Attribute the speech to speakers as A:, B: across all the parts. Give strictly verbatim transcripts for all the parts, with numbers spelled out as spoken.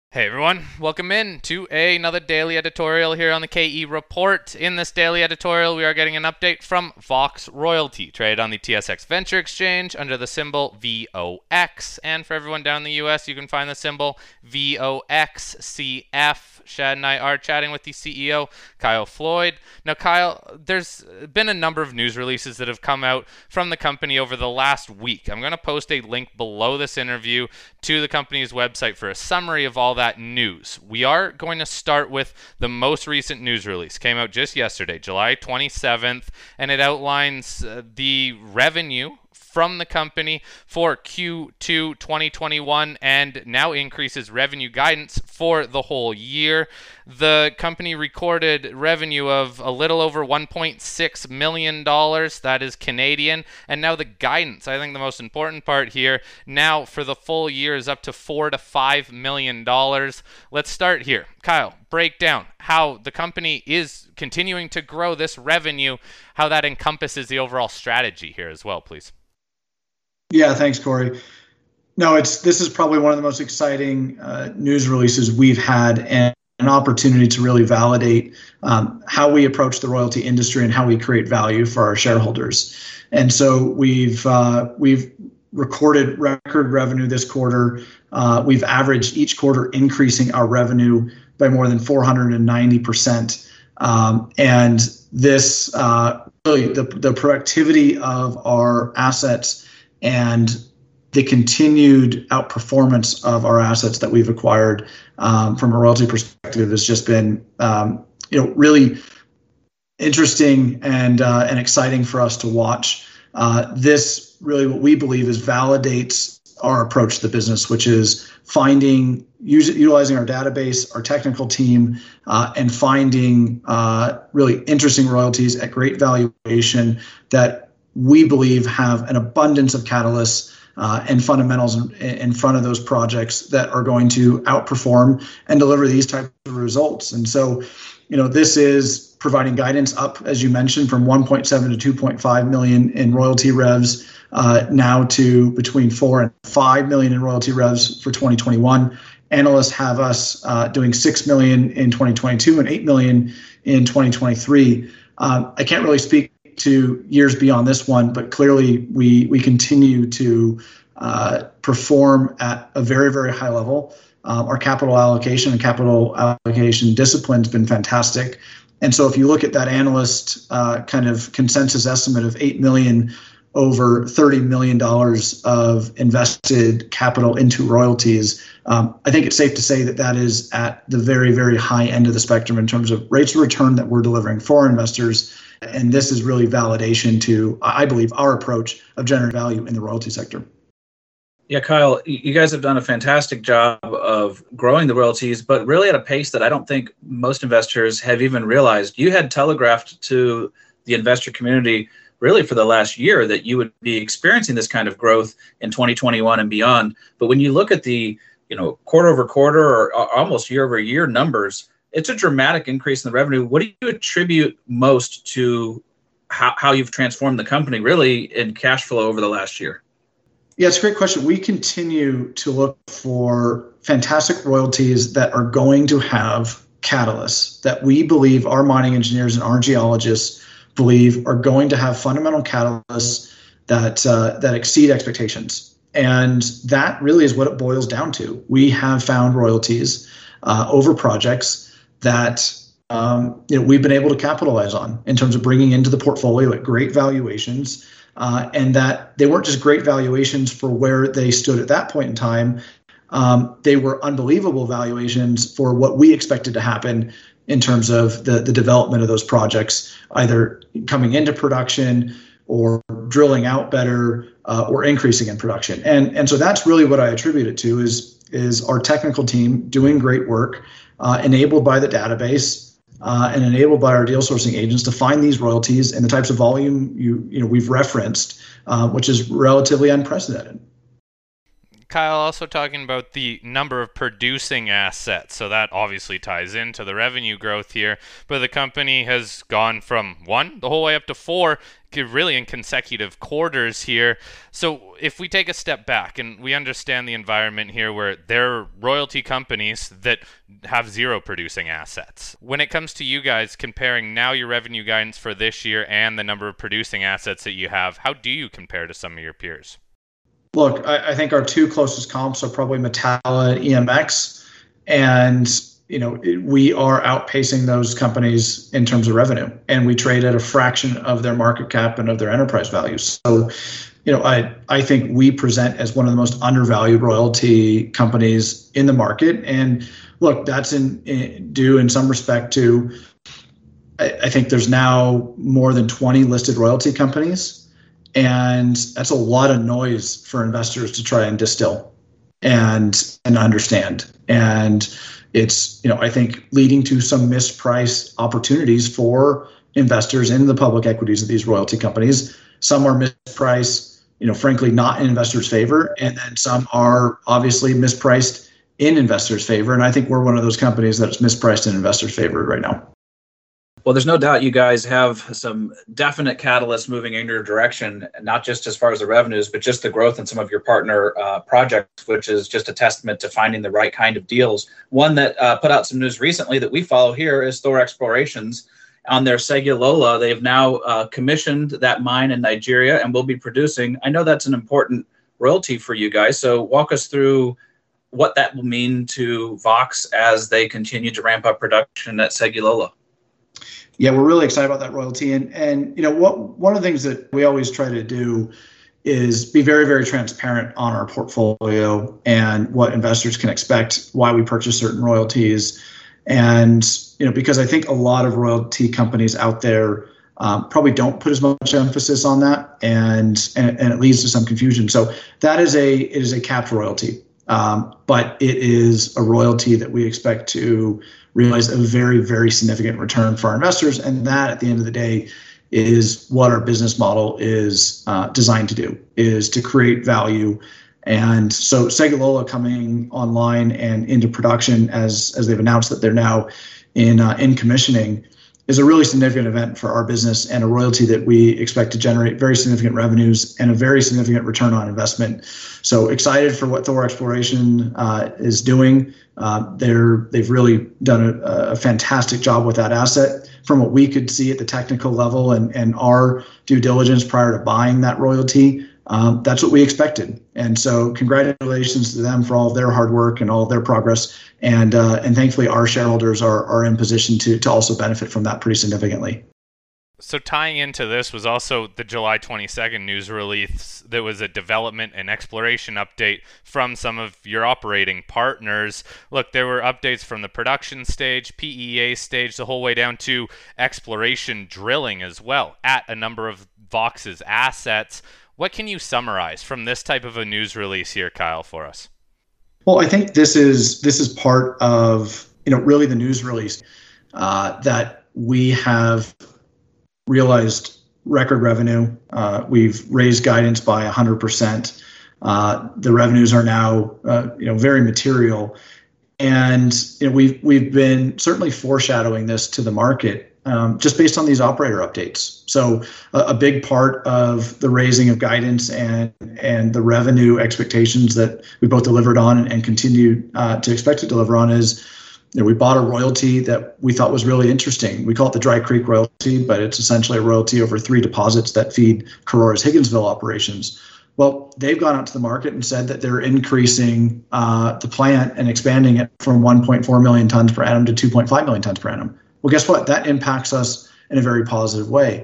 A: Hey everyone, welcome in to another daily editorial here on the K E Report. In this daily editorial, we are getting an update from Vox Royalty, traded on the T S X Venture Exchange under the symbol V O X. And for everyone down in the U S, you can find the symbol V O X C F. Shad and I are chatting with the C E O, Kyle Floyd. Now, Kyle, there's been a number of news releases that have come out from the company over the last week. I'm going to post a link below this interview to the company's website for a summary of all that news. We are going to start with the most recent news release. Came out just yesterday, July twenty-seventh, and it outlines uh, the revenue from the company for Q two twenty twenty-one and now increases revenue guidance for the whole year. The company recorded revenue of a little over one point six million dollars. That is Canadian. And now the guidance, I think the most important part here, now for the full year is up to four to five million dollars. Let's start here. Kyle, break down how the company is continuing to grow this revenue, how that encompasses the overall strategy here as well, please.
B: Yeah, thanks, Corey. No, it's this is probably one of the most exciting uh, news releases we've had, and an opportunity to really validate um, how we approach the royalty industry and how we create value for our shareholders. And so we've uh, we've recorded record revenue this quarter. Uh, we've averaged each quarter increasing our revenue by more than four hundred ninety percent. Um, and this uh, really the the productivity of our assets and the continued outperformance of our assets that we've acquired um, from a royalty perspective has just been, um, you know, really interesting and uh, and exciting for us to watch. Uh, this really, what we believe is validates our approach to the business, which is finding, use, utilizing our database, our technical team, uh, and finding uh, really interesting royalties at great valuation that we believe have an abundance of catalysts uh, and fundamentals in, in front of those projects that are going to outperform and deliver these types of results. And so, you know, this is providing guidance up, as you mentioned, from one point seven to two point five million in royalty revs, uh, now to between four and five million in royalty revs for twenty twenty-one. Analysts have us uh, doing six million in twenty twenty-two and eight million in twenty twenty-three. Um, I can't really speak to years beyond this one, but clearly we we continue to uh, perform at a very, very high level. Um, our capital allocation and capital allocation discipline has been fantastic. And so if you look at that analyst uh, kind of consensus estimate of eight million over thirty million dollars of invested capital into royalties, um, I think it's safe to say that that is at the very, very high end of the spectrum in terms of rates of return that we're delivering for our investors. And this is really validation to, I believe, our approach of generating value in the royalty sector.
C: Yeah, Kyle, you guys have done a fantastic job of growing the royalties, but really at a pace that I don't think most investors have even realized. You had telegraphed to the investor community really for the last year that you would be experiencing this kind of growth in twenty twenty-one and beyond. But when you look at the, you know, quarter over quarter or almost year over year numbers, it's a dramatic increase in the revenue. What do you attribute most to how, how you've transformed the company really in cash flow over the last year?
B: Yeah, it's a great question. We continue to look for fantastic royalties that are going to have catalysts that we believe our mining engineers and our geologists believe are going to have fundamental catalysts that uh, that exceed expectations. And that really is what it boils down to. We have found royalties uh, over projects that um, you know, we've been able to capitalize on in terms of bringing into the portfolio at great valuations, uh, and that they weren't just great valuations for where they stood at that point in time. Um, they were unbelievable valuations for what we expected to happen in terms of the, the development of those projects, either coming into production or drilling out better uh, or increasing in production. And, and so that's really what I attribute it to is, is our technical team doing great work, Uh, enabled by the database uh, and enabled by our deal sourcing agents to find these royalties and the types of volume you you know we've referenced, uh, which is relatively unprecedented.
A: Kyle, also talking about the number of producing assets. So that obviously ties into the revenue growth here. But the company has gone from one the whole way up to four, really in consecutive quarters here. So if we take a step back and we understand the environment here where there are royalty companies that have zero producing assets. When it comes to you guys comparing now your revenue guidance for this year and the number of producing assets that you have, how do you compare to some of your peers?
B: Look, I, I think our two closest comps are probably Metalla and E M X, and you know we are outpacing those companies in terms of revenue, and we trade at a fraction of their market cap and of their enterprise values. So, you know, I I think we present as one of the most undervalued royalty companies in the market, and look, that's in, in due in some respect to I, I think there's now more than twenty listed royalty companies. And that's a lot of noise for investors to try and distill and and understand. And it's, you know, I think leading to some mispriced opportunities for investors in the public equities of these royalty companies. Some are mispriced, you know, frankly, not in investors' favor. And then some are obviously mispriced in investors' favor. And I think we're one of those companies that's mispriced in investors' favor right now.
C: Well, there's no doubt you guys have some definite catalysts moving in your direction, not just as far as the revenues, but just the growth in some of your partner uh, projects, which is just a testament to finding the right kind of deals. One that uh, put out some news recently that we follow here is Thor Explorations. On their Segilola, they've now uh, commissioned that mine in Nigeria and will be producing. I know that's an important royalty for you guys. So walk us through what that will mean to Vox as they continue to ramp up production at Segilola.
B: Yeah, we're really excited about that royalty. And, and you know, what one of the things that we always try to do is be very, very transparent on our portfolio and what investors can expect, why we purchase certain royalties. And, you know, because I think a lot of royalty companies out there um, probably don't put as much emphasis on that, and, and, and it leads to some confusion. So that is a, it is a capped royalty, um, but it is a royalty that we expect to realize a very, very significant return for our investors. And that, at the end of the day, is what our business model is uh, designed to do, is to create value. And so Segilola coming online and into production, as as they've announced that they're now in uh, in commissioning, is a really significant event for our business and a royalty that we expect to generate very significant revenues and a very significant return on investment. So excited for what Thor Exploration uh, is doing. Uh, they're they've really done a, a fantastic job with that asset. From what we could see at the technical level and and our due diligence prior to buying that royalty, um, that's what we expected. And so congratulations to them for all of their hard work and all of their progress. And uh, and thankfully our shareholders are are in position to to also benefit from that pretty significantly.
A: So tying into this was also the July twenty-second news release. There was a development and exploration update from some of your operating partners. Look, there were updates from the production stage, P E A stage, the whole way down to exploration drilling as well at a number of Vox's assets. What can you summarize from this type of a news release here, Kyle, for us?
B: Well, I think this is this is part of, you know, really the news release uh, that we have realized record revenue. Uh, we've raised guidance by one hundred percent. Uh, the revenues are now, uh, you know, very material, and you know, we've we've been certainly foreshadowing this to the market um, just based on these operator updates. So a, a big part of the raising of guidance and and the revenue expectations that we both delivered on and, and continue uh, to expect to deliver on is, you know, we bought a royalty that we thought was really interesting. We call it the Dry Creek royalty, but it's essentially a royalty over three deposits that feed Karora's Higginsville operations. Well, they've gone out to the market and said that they're increasing uh, the plant and expanding it from one point four million tons per annum to two point five million tons per annum. Well, guess what? That impacts us in a very positive way.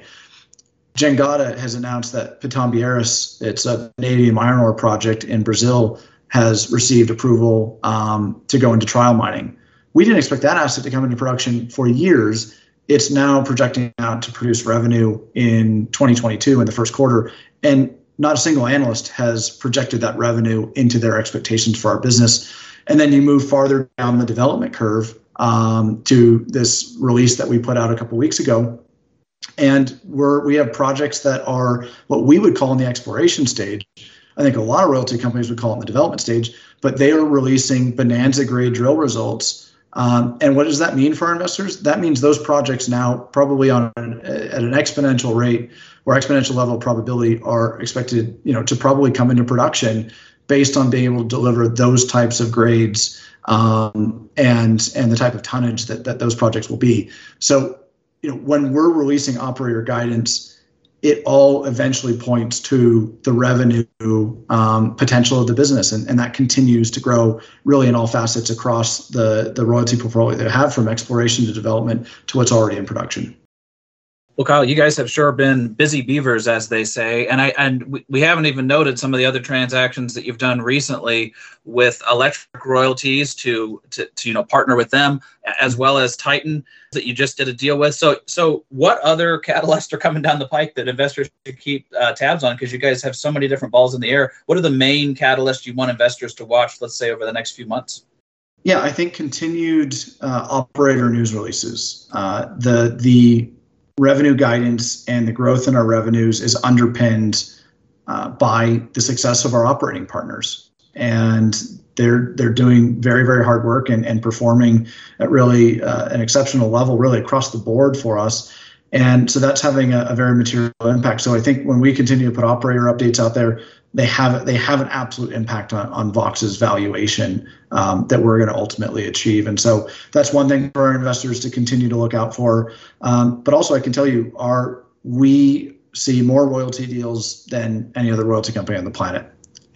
B: Jangada has announced that Pitambieras, it's a vanadium iron ore project in Brazil, has received approval um, to go into trial mining. We didn't expect that asset to come into production for years. It's now projecting out to produce revenue in twenty twenty-two in the first quarter. And not a single analyst has projected that revenue into their expectations for our business. And then you move farther down the development curve um, to this release that we put out a couple weeks ago. And we're, we have projects that are what we would call in the exploration stage I think a lot of royalty companies would call it in the development stage, but they are releasing bonanza grade drill results. Um, and what does that mean for our investors? That means those projects now probably on an, at an exponential rate or exponential level of probability are expected, you know, to probably come into production based on being able to deliver those types of grades um, and and the type of tonnage that, that those projects will be. So, you know, when we're releasing operator guidance, it all eventually points to the revenue um, potential of the business, and, and that continues to grow really in all facets across the, the royalty portfolio they have, from exploration to development to what's already in production.
C: Well, Kyle, you guys have sure been busy beavers, as they say, and I and we, we haven't even noted some of the other transactions that you've done recently with Electric Royalties to, to to you know partner with them, as well as Titan that you just did a deal with. So so what other catalysts are coming down the pike that investors should keep uh, tabs on? Because you guys have so many different balls in the air. What are the main catalysts you want investors to watch, let's say, over the next few months?
B: Yeah, I think continued uh, operator news releases. Uh, the the revenue guidance and the growth in our revenues is underpinned uh, by the success of our operating partners, and they're they're doing very very hard work and, and performing at really uh, an exceptional level, really across the board for us. And so that's having a, a very material impact. So I think when we continue to put operator updates out there, they have they have an absolute impact on, on Vox's valuation um, that we're going to ultimately achieve. And so that's one thing for our investors to continue to look out for. Um, but also, I can tell you, our we see more royalty deals than any other royalty company on the planet,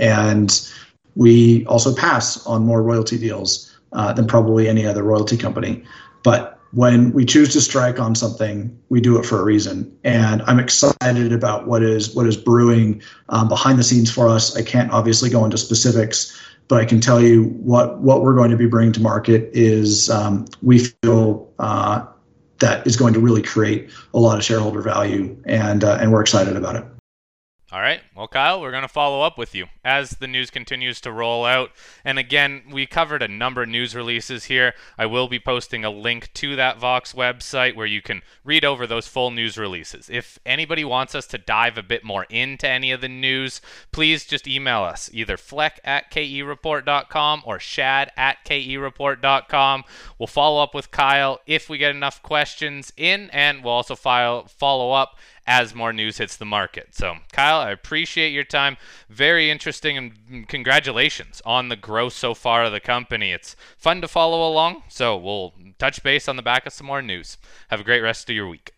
B: and we also pass on more royalty deals uh, than probably any other royalty company. But when we choose to strike on something, we do it for a reason. And I'm excited about what is what is brewing um, behind the scenes for us. I can't obviously go into specifics, but I can tell you what, what we're going to be bringing to market is um, we feel uh, that is going to really create a lot of shareholder value, and uh, and we're excited about it.
A: All right. Well, Kyle, we're going to follow up with you as the news continues to roll out. And again, we covered a number of news releases here. I will be posting a link to that Vox website where you can read over those full news releases. If anybody wants us to dive a bit more into any of the news, please just email us, either fleck at k e report dot com or shad at k e report dot com. We'll follow up with Kyle if we get enough questions in, and we'll also file, follow up as more news hits the market. So, Kyle, I appreciate your time. Very interesting, and congratulations on the growth so far of the company. It's fun to follow along, so we'll touch base on the back of some more news. Have a great rest of your week.